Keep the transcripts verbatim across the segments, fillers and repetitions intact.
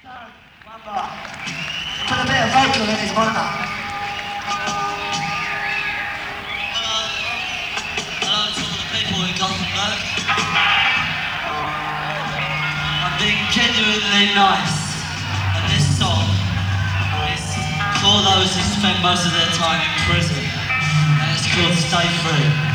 One more. Put a bit of vocal in his monitor. Hello. Hello to all the people in Gothenburg. I'm being genuinely nice. And this song is for those who spend most of their time in prison. And it's called Stay Free.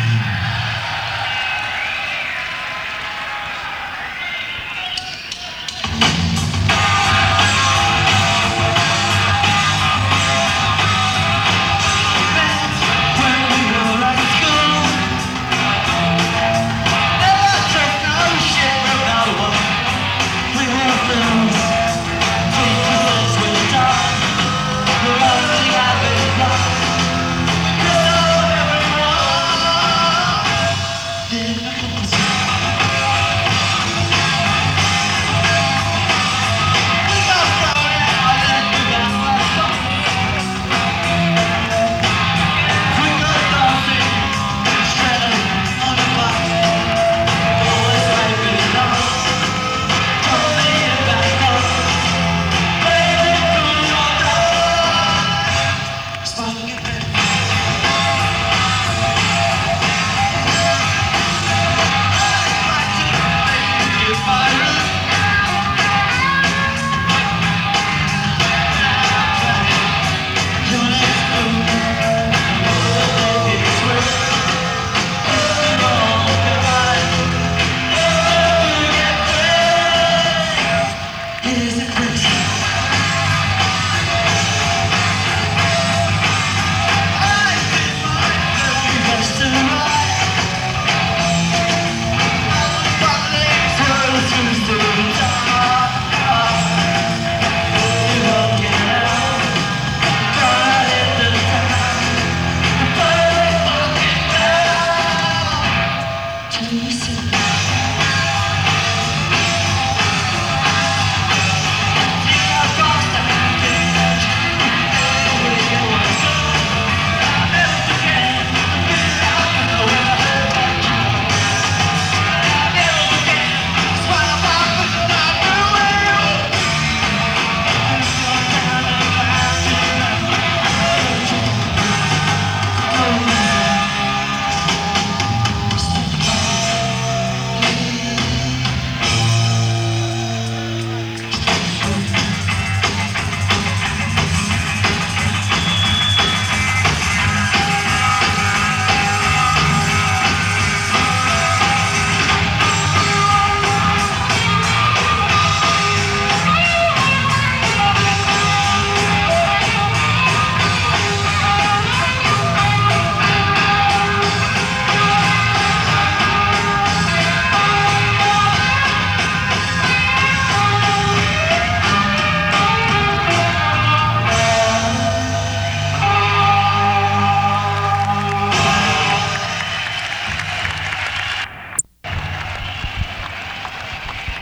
Nothing